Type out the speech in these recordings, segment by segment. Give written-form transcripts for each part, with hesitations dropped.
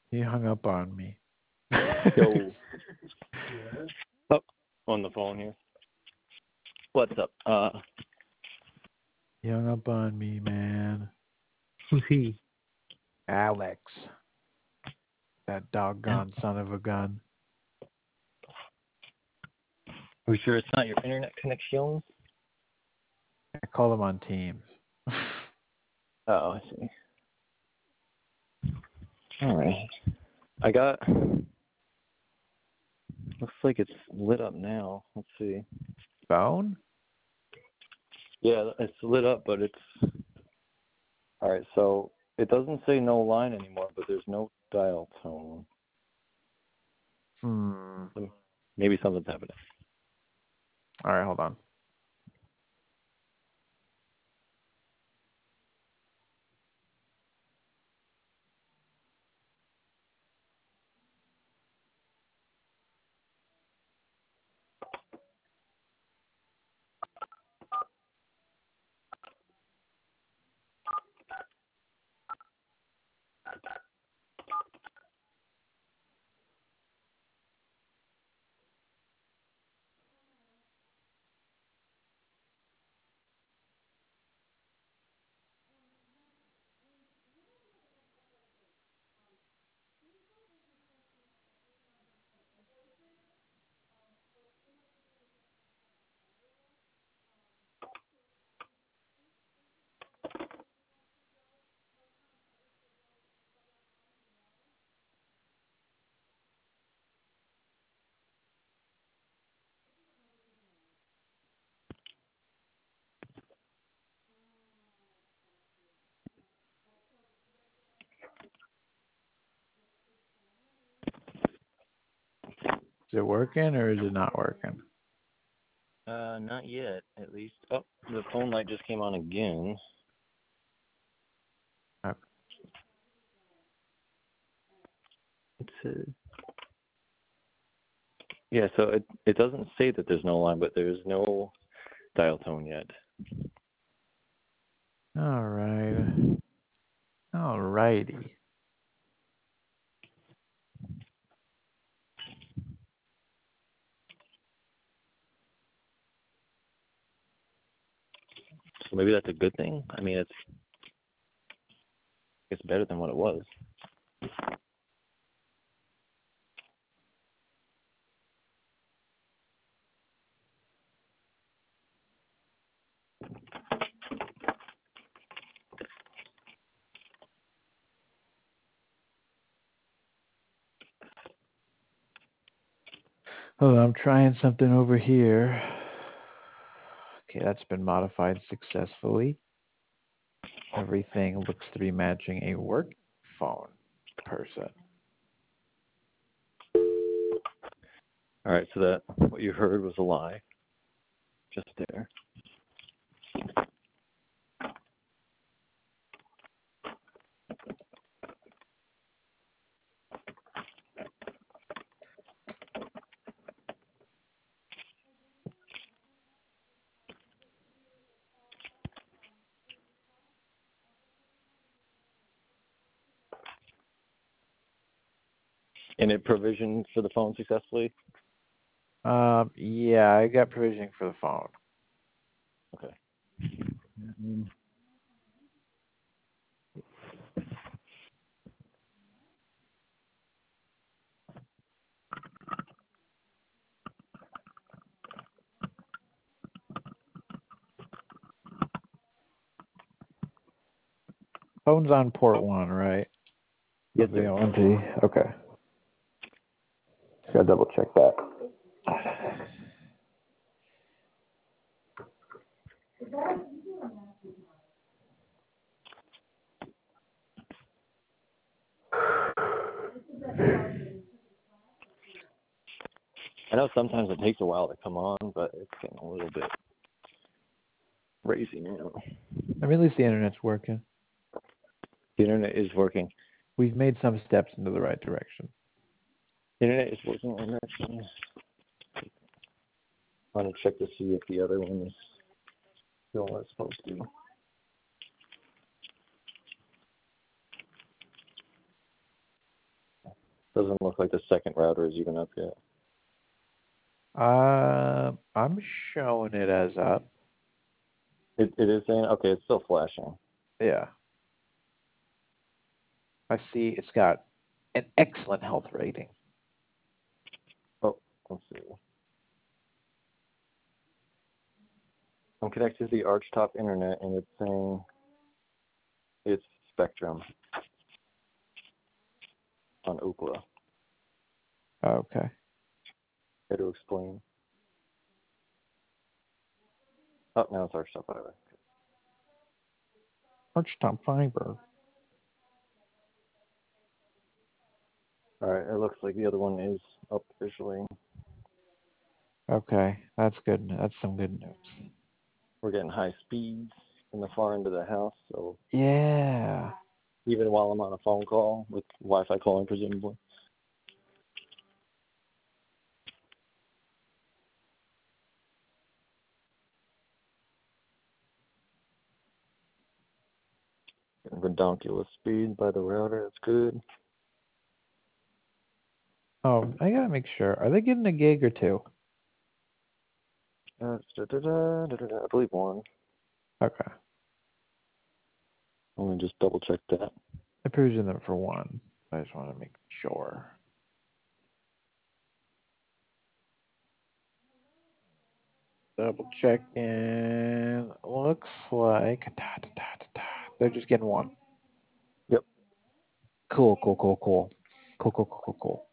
He hung up on me. Yo. Oh, on the phone here. What's up? He hung up on me, man. Who's he? Alex. That doggone son of a gun. Are you sure it's not your internet connection? I called him on Teams. Oh, I see. All right. I got. Looks like it's lit up now. Let's see. Phone? Yeah, it's lit up, but it's. All right, so it doesn't say no line anymore, but there's no dial tone. Maybe something's happening. All right, hold on. Is it working or is it not working? Not yet, at least. Oh, the phone light just came on again. Okay. Yeah, so it doesn't say that there's no line, but there's no dial tone yet. All right. All righty. So maybe that's a good thing. I mean, it's better than what it was. Oh, I'm trying something over here. Okay, that's been modified successfully. Everything looks to be matching a work phone person. All right, so that what you heard was a lie. Just there. And it provisioned for the phone successfully? Yeah, I got provisioning for the phone. Okay. Phone's on port 1, right? Yes, The sir. ONT. Okay. Gotta double check that. I know sometimes it takes a while to come on, but it's getting a little bit crazy now. I mean, at least the internet's working. The internet is working. We've made some steps into the right direction. The internet is working on that. I want to check to see if the other one is still what it's supposed to. Doesn't look like the second router is even up yet. I'm showing it as up. It is saying, okay, it's still flashing. Yeah. I see it's got an excellent health rating. Oh, let's see. I'm connected to the Archtop internet, and it's saying it's Spectrum on Ookla. Okay. How to explain? Oh, now it's Archtop Fiber. Archtop Fiber. All right, it looks like the other one is up officially. Okay, that's good. That's some good news. We're getting high speeds in the far end of the house, so Yeah. even while I'm on a phone call with Wi-Fi calling, presumably. Getting redonkulous speed by the router. That's good. Oh, I gotta make sure. Are they getting a gig or two? I believe one. Okay. Let me just double check that. I presume them for one. I just want to make sure. Double checking. Looks like they're just getting one. Yep. Cool. Cool.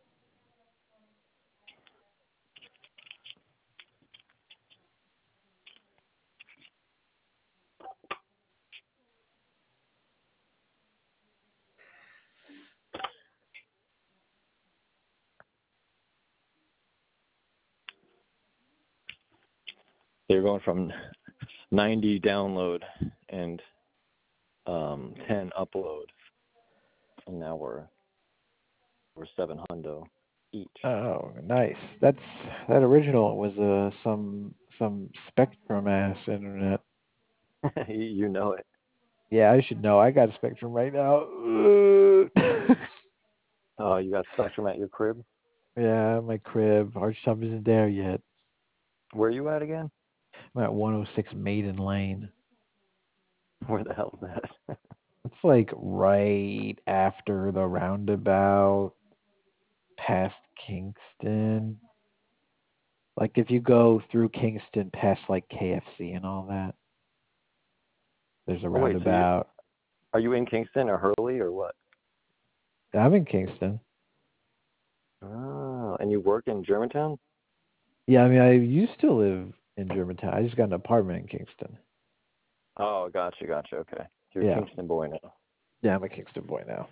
They're going from 90 download and 10 upload, and now we're 700 each. Oh, nice. That original was some Spectrum ass internet. You know it. Yeah, I should know. I got Spectrum right now. Oh, you got Spectrum at your crib? Yeah, my crib. Archtop isn't there yet. Where are you at again? I'm at 106 Maiden Lane. Where the hell is that? It's like right after the roundabout, past Kingston. Like if you go through Kingston past like KFC and all that, there's a Oh, wait, so roundabout. are you in Kingston or Hurley or what? I'm in Kingston. Oh, and you work in Germantown? Yeah, I mean, I used to live in Germantown. I just got an apartment in Kingston. Oh, gotcha. Okay. You're a Yeah. Kingston boy now. Yeah, I'm a Kingston boy now.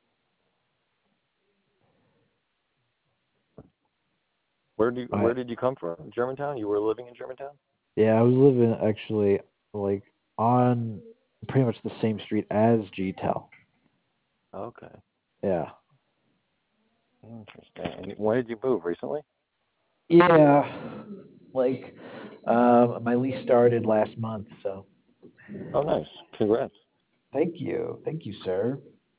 Where did you come from? Germantown? You were living in Germantown? Yeah, I was living actually like on pretty much the same street as GTEL. Okay. Yeah. Interesting. And when did you move? Recently? Yeah. Like my lease started last month, so Oh, nice. Congrats. thank you. Thank you, sir.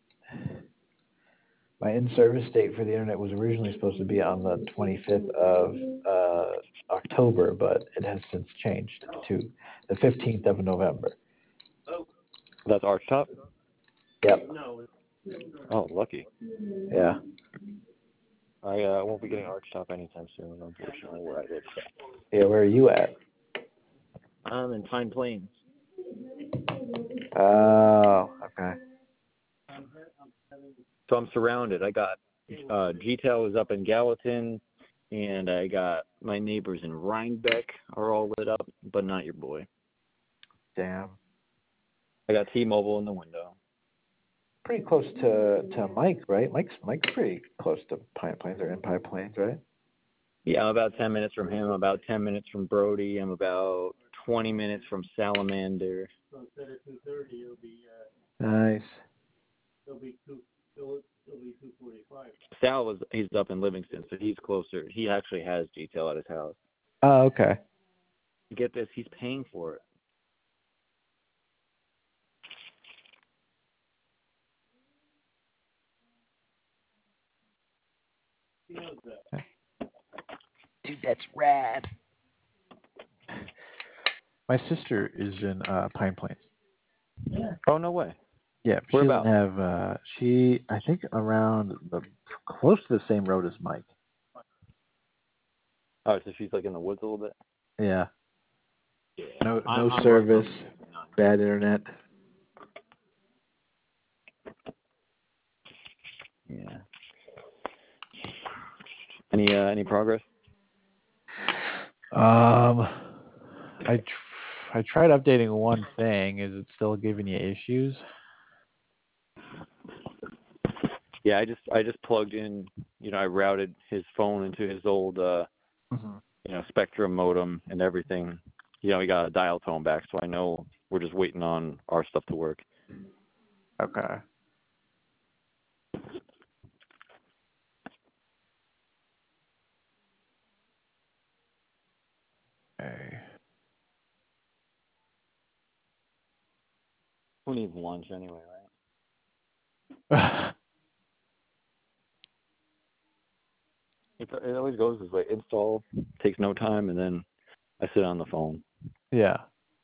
My in-service date for the internet was originally supposed to be on the 25th of October, but it has since changed to the 15th of November. That's Archtop? Yep. Oh, lucky. Yeah. I won't be getting Archtop anytime soon, unfortunately, where I live. Yeah, where are you at? I'm in Pine Plains. Oh, okay. So I'm surrounded. I got GTEL is up in Gallatin, and I got my neighbors in Rhinebeck are all lit up, but not your boy. Damn. I got T-Mobile in the window. Pretty close to Mike, right? Mike's pretty close to Pine Plains or in Pine Plains, right? Yeah, I'm about 10 minutes from him. I'm about 10 minutes from Brody. I'm about 20 minutes from Salamander. So instead of 230, it'll be Nice. it'll be 245. Sal he's up in Livingston, so he's closer. He actually has GTEL at his house. Oh, okay. Get this, he's paying for it. He knows that. Dude, that's rad. My sister is in Pine Plains. Oh, no way. Yeah, but she Where doesn't about? have. I think around close to the same road as Mike. Oh, so she's like in the woods a little bit? Yeah. Yeah. No I'm right service, on 59. bad internet. Yeah. Any progress? I tried updating one thing. Is it still giving you issues? Yeah, I just plugged in, I routed his phone into his old Spectrum modem and everything. We got a dial tone back, so I know we're just waiting on our stuff to work. Okay. Okay. Who needs lunch anyway, right? It always goes this way. Install takes no time, and then I sit on the phone. Yeah.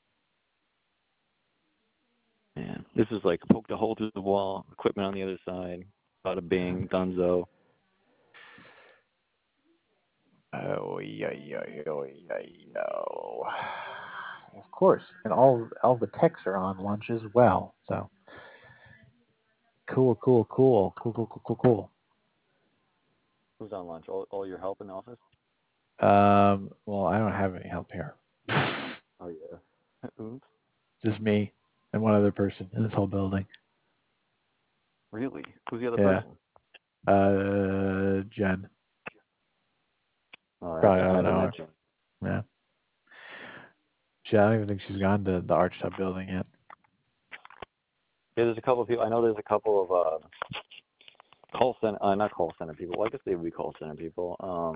Man, this is like poked a hole through the wall, equipment on the other side, bada bing, dunzo. Oh yeah, yeah, yeah, yeah, yeah. Of course, and all the techs are on lunch as well. So cool. Who's on lunch? All your help in the office? Well, I don't have any help here. Oh yeah. Oops. Just me and one other person in this whole building. Really? Who's the other Yeah. person? Jen. Oh, Probably I don't haven't know met her. Jen. Yeah. I don't even think she's gone to the Arch Top building yet. Yeah, there's a couple of people. I know there's a couple of not call center people. Well, I guess they would be call center people.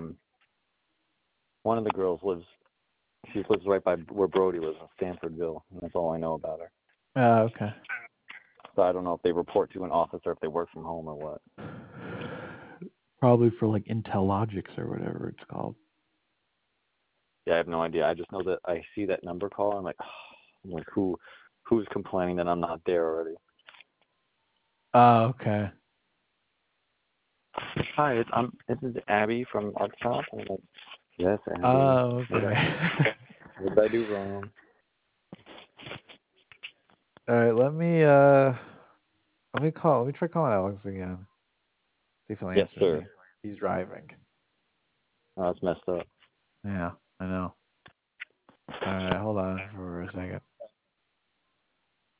One of the girls lives right by where Brody lives in Stanfordville, and that's all I know about her. Oh, okay. So I don't know if they report to an office or if they work from home or what. Probably for like Intellogics or whatever it's called. Yeah, I have no idea. I just know that I see that number call. I'm like, who's complaining that I'm not there already? Oh, okay. Hi, this is Abby from Archtop. I'm like, yes, Abby. Oh, okay. What did I do wrong? All right, let me try calling Alex again. See if he'll Yes, answer sir. me. He's driving. Oh, that's messed up. Yeah, I know. All right, hold on for a second.